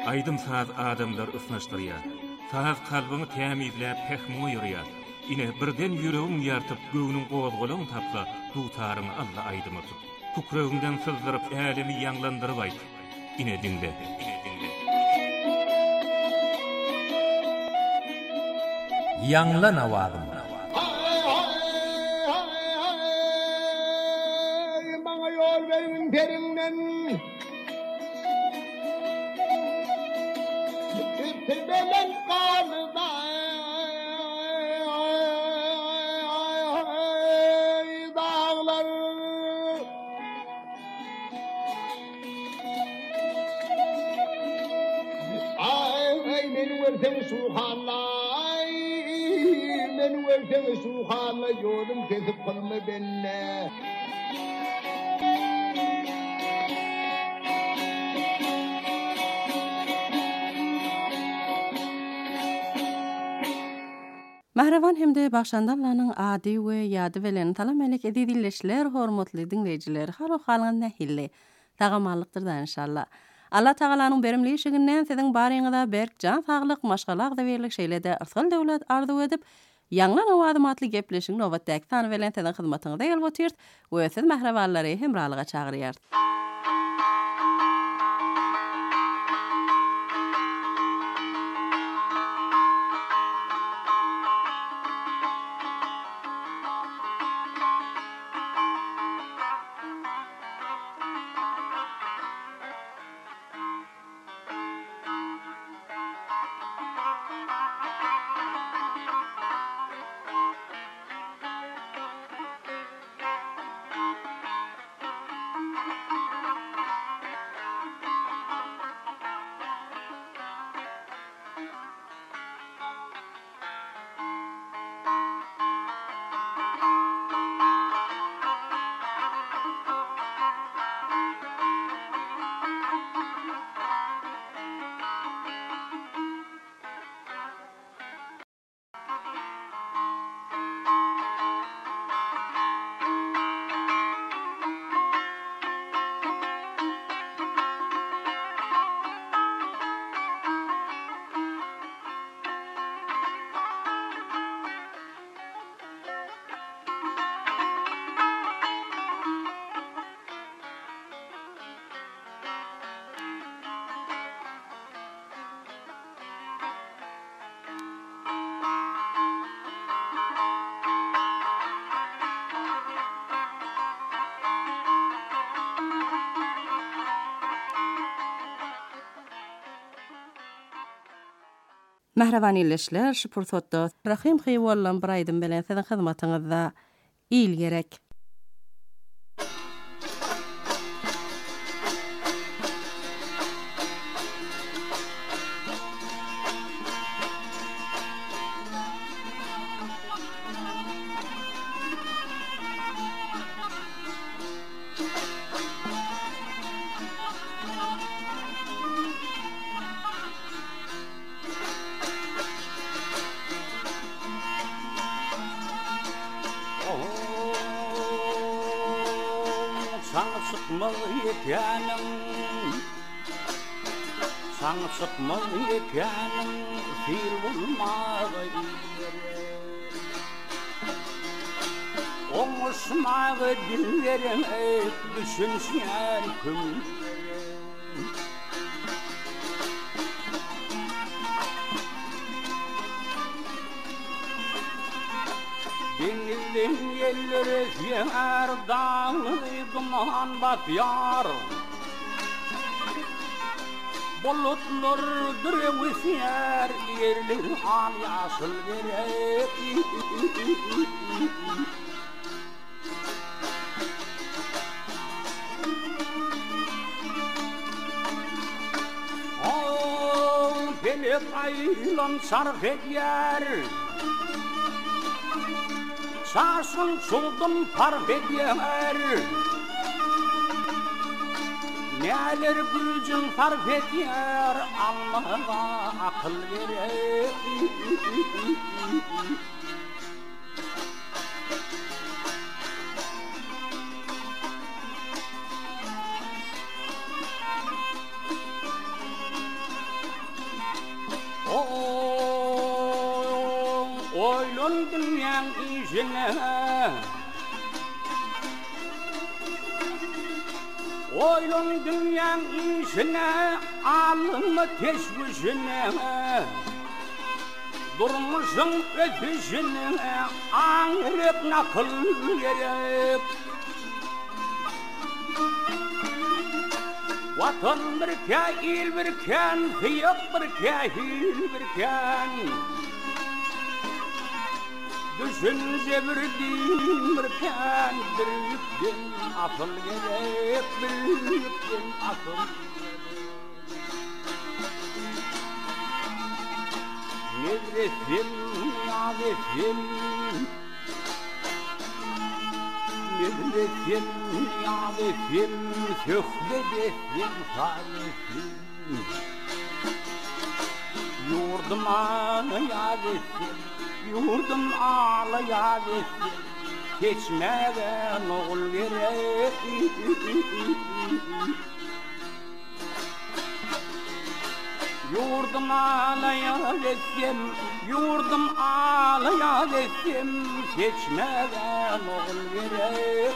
Aydym saz adamlar ısnaşdyrýar. Saz kalbyny tämizläp pehmo ýörýär. Ine birden ýüregiň ýartyp göwnüň gowazgolaryny tapsa, dutaryny Allah aydyma tut. Tukragyndan sızdyryp älemi ýanglandyryp aýt. Ine diňle. Ýanglan awazym. Bana yol verin perinden. Tebelen kanıda dağlar. Ay men versen suhanlay, men versen suhanlay yolum kesip kılma benne. Mahravan hemde başlandanlaryň ady we ýady bilen talam elek edilişler hormatly dinleýijiler har halgyň nähilli tagamalykdyrdan inşallah. Allah Taalanyň berimli şeginden siziň baryňyzda berk jan saglyk maşgalak da berlik şeýlede arsal döwlet arzu edip ýanglan awady matly gepleşiň nowatdaky tany bilen siziň hyzmatyňyzda ýalwatyrt we siz mahrawanlary hemralyga çagyrýar. Mahrawan illeşler şu pursatda Rahim Xeýwallan bir aýdym bilen siziň hyzmatyňyzda il gerek. Sangsıkmal yekenim fil bulmağı Oğuşmağı dillerim hep düşünsen küm Denizin yerleri yer dağlı duman batyar Bulutlar direwisiyer yerler al yaşıl gerek Pelek aylan sarf eder Sarsın suldum parf eder Neler gücün fark eder Allah'a akıl gerek Oylun dünyan işine Oylun dünyan işine alınma teşvişine Durmuşsun ötüşüne ağrıp nakıl gerek Vatan birken, il birken, fiyat birken, hil birken Düşünce bir din birken, bir yükten akıl gerek, bir yükten akıl Nedresim, yadesim Nedresim, yadesim Söhbedesim, salesim Yurdum ağla yadesim Yurdum ağla yadesim Geçmeden oğul gerek Yurdum ağlaya desem, yurdum ağlaya desem Seçmeden oğul gerek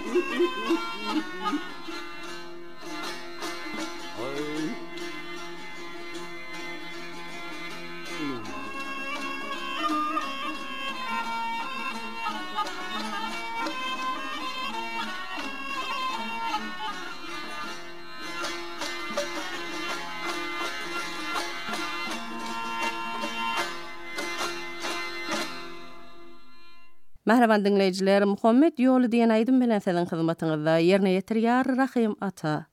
Merhaban dinleyiciler, Muhammed Yolu diyen aydın bilen sizin hizmetinizde yerine yetirýär Rahim Ata.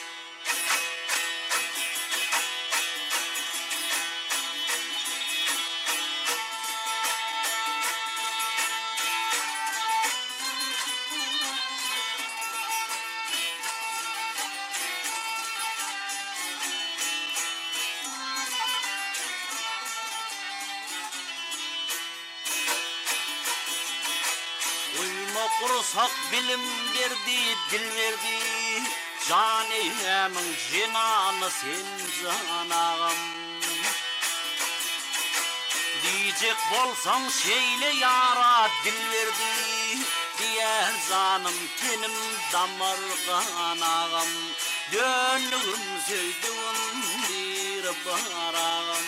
Kursak bilim verdi, dil verdi Canımın cinanı sen canağım Diyecek bolsan şeyle yara dil verdi Diğer canım tenim damar kanağım Dönlüğüm söydüğüm bir barağım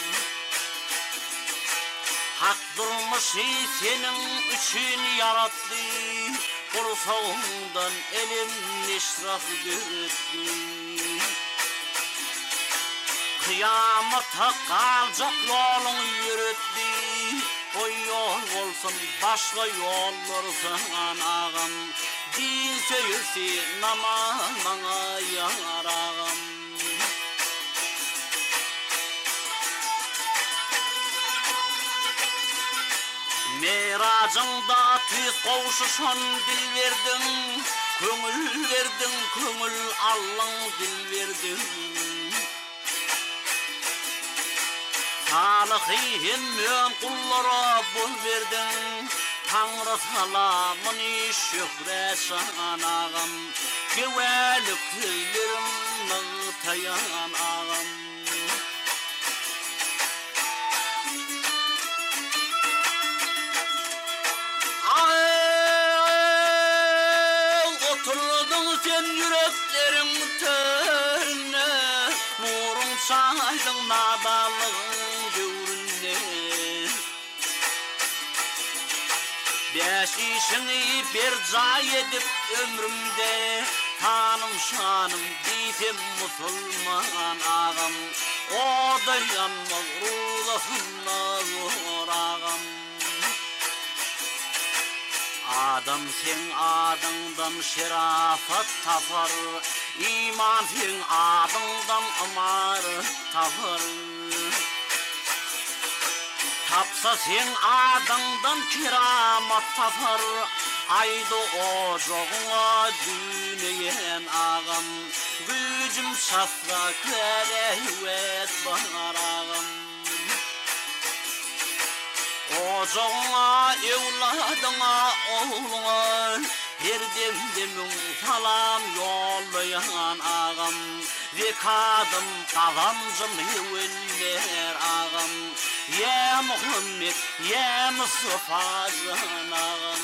Hak durmuşu senin için yarattı Kursağından elim neşraf göretti Kıyamata kalacak yolunu yürüttü O yol olsun başka yollar sanağım Din söyülse namazına yarağım Meracında tüz kavuşuşan dil verdin Köngül verdin, köngül allın dil verdin Salihim mön kullara bul verdin Tanrı salamını şükre sanağım Güvelik hüllerim nığtayan ağam Sen yüreklerim törüne Nurun saydın nadalığın görünne Beş işini bir cay edip ömrümde Tanım şanım deytim musulman ağam O da yanmaz ruhuna zor ağam Adam sen adından şerafat tapar İman sen adından amaret tapar Tapsa sen adından keramat tapar Aydı ocağına düğüneyen ağam Gücüm safra kerehvet var ağam Ocağına, evladına, oğluna Her demdemin salam yollayan ağam Ve kadım kazancım hüvenler ağam Ya Muhammed, ya Mustafa zanağım.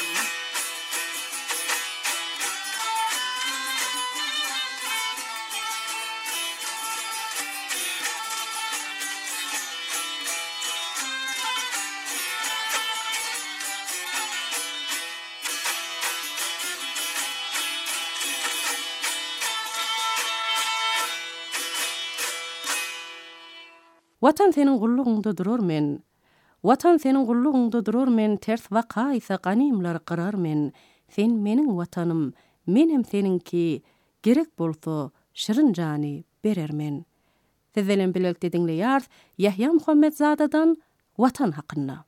Watan senin gulluğunda durur men. Watan senin gulluğunda durur men. Ters vaka ise ganimlar kırar men. Sen menin vatanım, menem seninki. Gerek bolsa şırın jany berer men. Siz bilen birlikde dinleýär Yahya Muhammedsadadan Watan hakynda.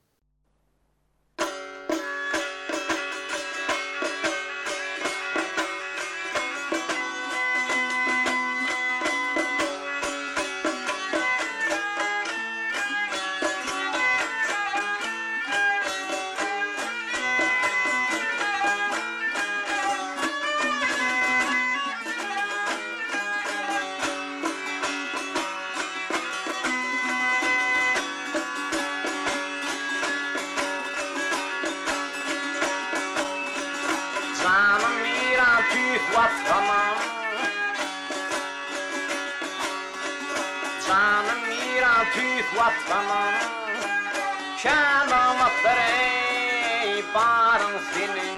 Canım İran Türk vatanım, keramatlar ey barın senin.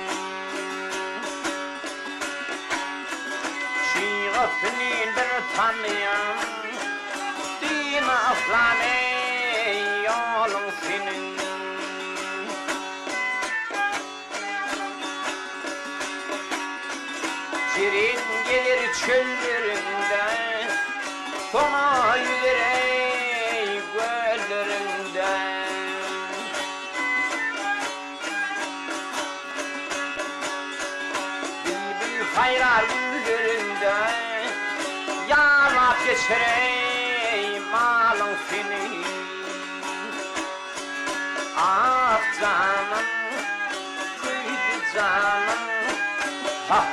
Şiiratini bir tanıyan, din aslan ey yolun senin. Cirin gelir çöllerinde, Sona yüzerey göllerinde. Bülbül hayrar güllerinde, yanap geçerey malın senin. Ah canım, kıydı canım, ah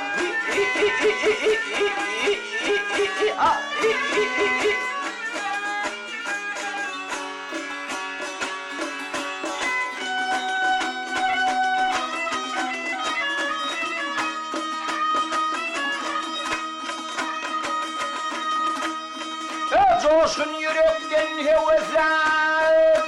coşkun yürekten hevesler,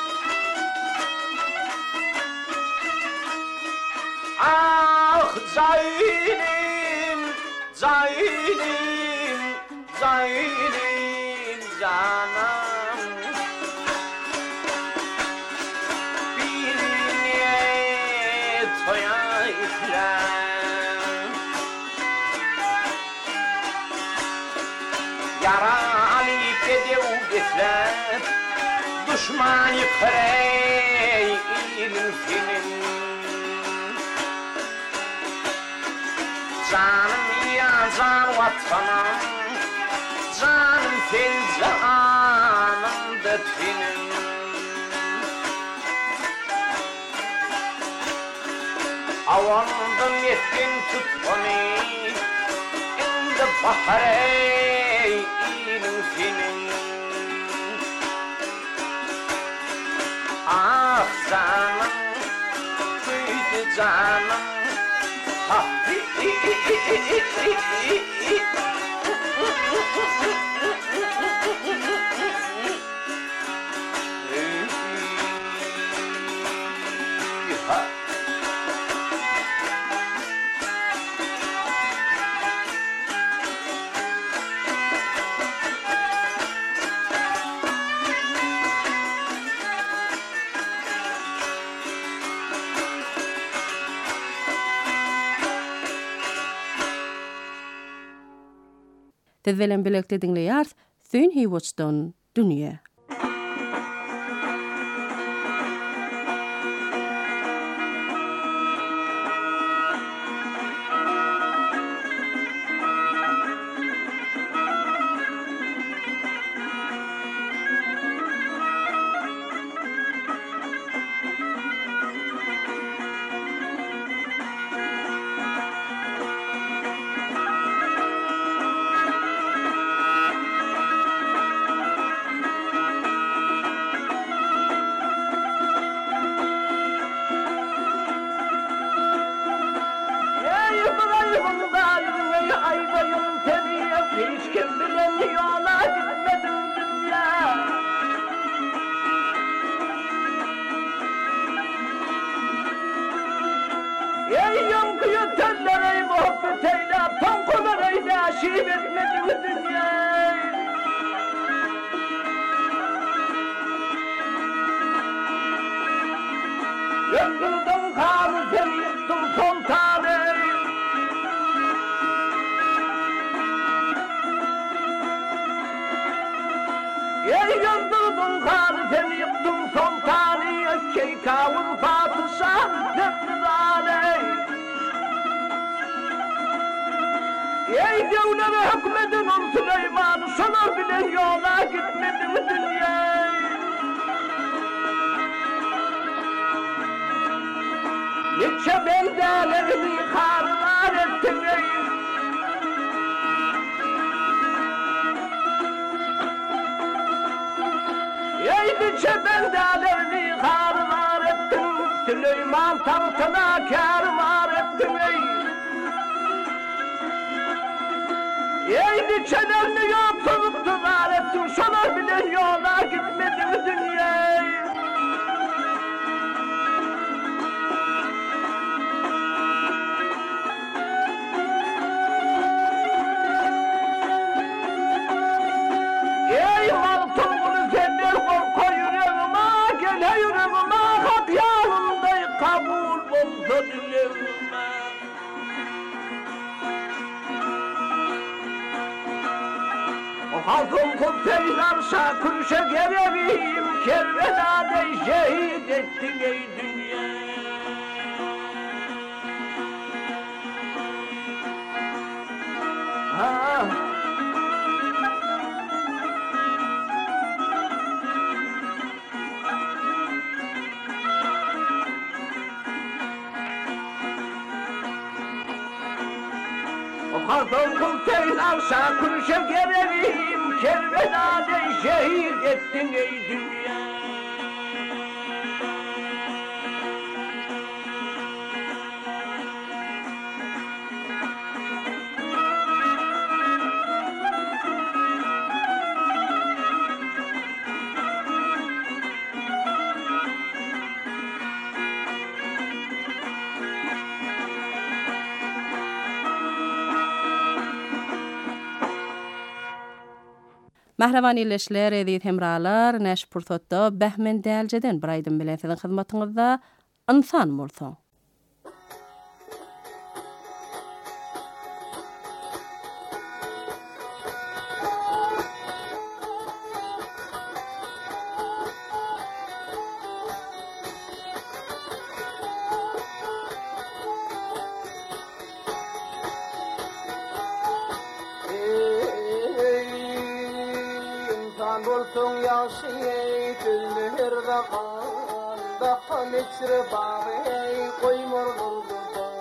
ah zalim, zalim, zalim canım. Birine toya ifler, yara alıp edev ifler, düşman yıkırey ilim senin. Canım ya can vatanım, canım fil canım da senin. Avamdan yetkin tut beni, indi bahar ey ilim senin. Ah canım, kıydı canım, ha Siz bilen birlikde dinleýär Hüseyin Hiwoç'dan Dünýe. Ey devlere hükmedin ol Süleyman, sonar bile yola gitmedi mi dünya? Niçe beldelerimi karlar ettin ey? Ey niçe beldelerimi karlar ettin? Süleyman tahtına kervar ettin ey? Ey niçelerini yaptırıp duvar ettin, sonar bile yola gitmedi mi dünya? Ey mal tulgunu sender korku yüreğime, gel yüreğime, hak yanımda kabul olsa dileğime. Halkım kul teyzarsa kurşa gelevim, Kerbela'da şehit ettin ey dünya. Halkım kul teyzarsa kurşa gelevim, Kerbela'da şehit ettin ey dünya. Mahravan illeşler edit hemralar näş pursatda Bähmen däljeden bir aýdym bilen siziň hyzmatyňyzda insan bolsaň. Bolsun yaşayı tülmür dağan Dağan içri bağı koymur buldu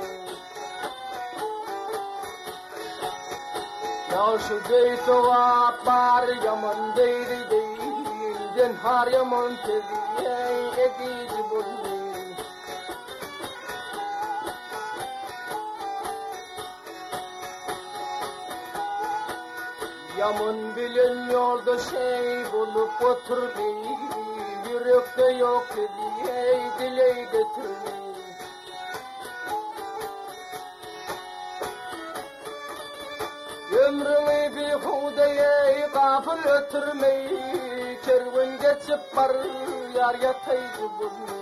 Yaşı geyto var yaman deydi Den har yaman teziye ekici buldu Yaman bilen yolda bulup oturdu Yürekte yok diye dile getirdi Ömrümü bir hudaya gafil ötürmeyi Kervan geçip var yar yataydı bunu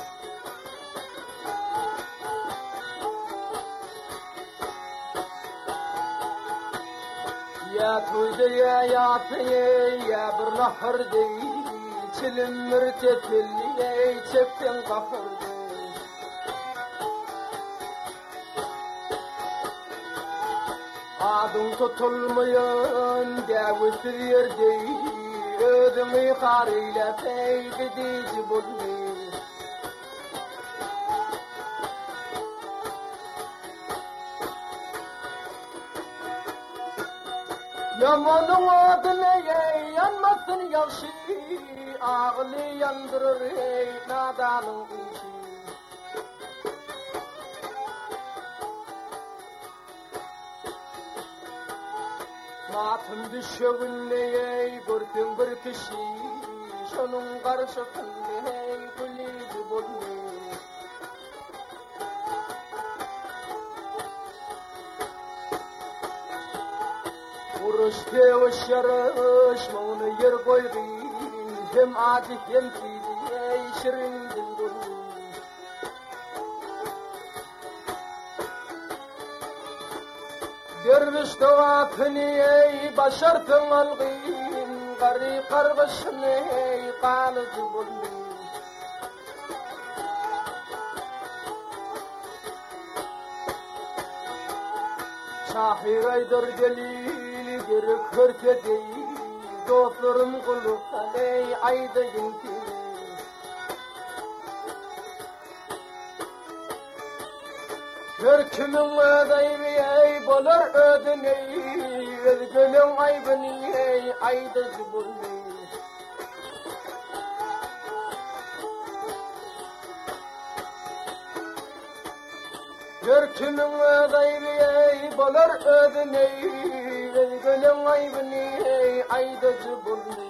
Ya tuyda ya yapayı ya bir nahır değil Çilim mürtetili çekten kahırdı Adım tutulmayan devütür yer değil Ödümü karıyla feydedici bulmayı Yamanın adına yanmasın yaşı Ağlı yandırır nadanın işi Matın düşeğinle görkün bir kişi Şonun karşısında gülücü bulmayı Uruşte o şarış mağını yer koydun Hem acı hem çiğdi şirin dil Derviş doğatını başartın algın Gari kargışını kalıcı bulun Şahir aydır delili gerek hörte değil dostlarım kuluktan ey ayda ginti Hörkümün ödeymi ey bolar ödüney Özgülün aybını ey ayda zıbırney Hörkümün ödeymi ey bolar ödüney Özgülün aybını ey ayda zıbırney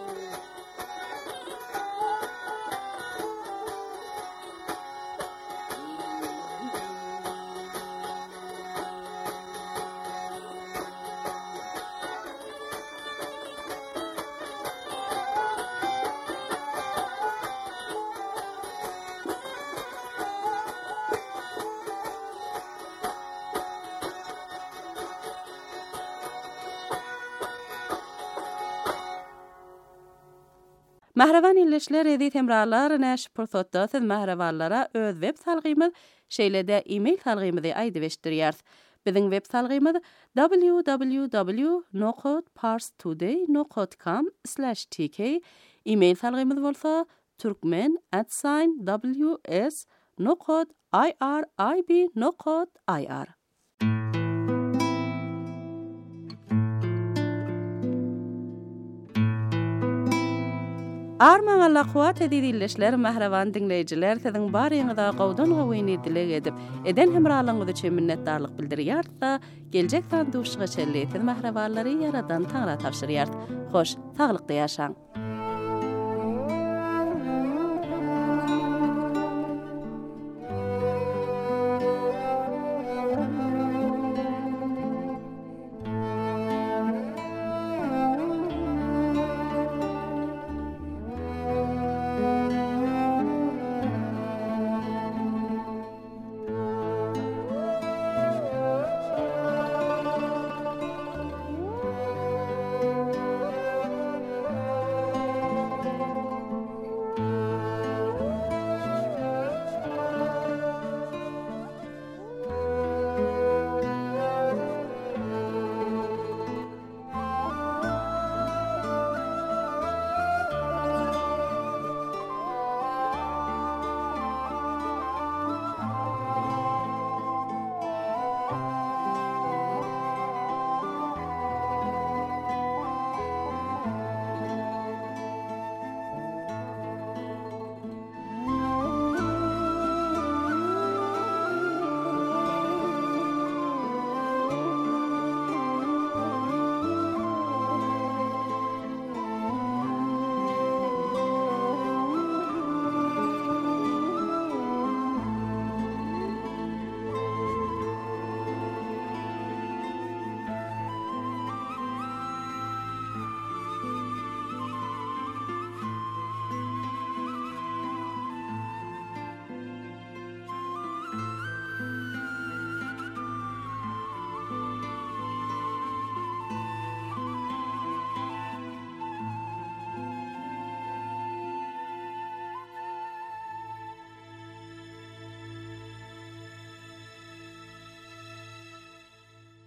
Mahravan illeşler edi temralar näş pursatda siz mahravanlara öz web salgymyz şeýlede e-mail salgymyzy aýdyp Biziň web salgymyz www.nocodparstoday.com/tk. E-mail salgymyz bolsa turkmen@ws.nocod.ir. Arman Allah kuwat edilişler mahravan dinleýijiler siziň baryňyza gowdan gowyny dilek edip eden hemralygyňyz üçin minnetdarlyk bildirýär-da geljek sanduşyga çelleýän mahrawanlary yaradan taňra tapşyrýar. Hoş, taglykda ýaşaň.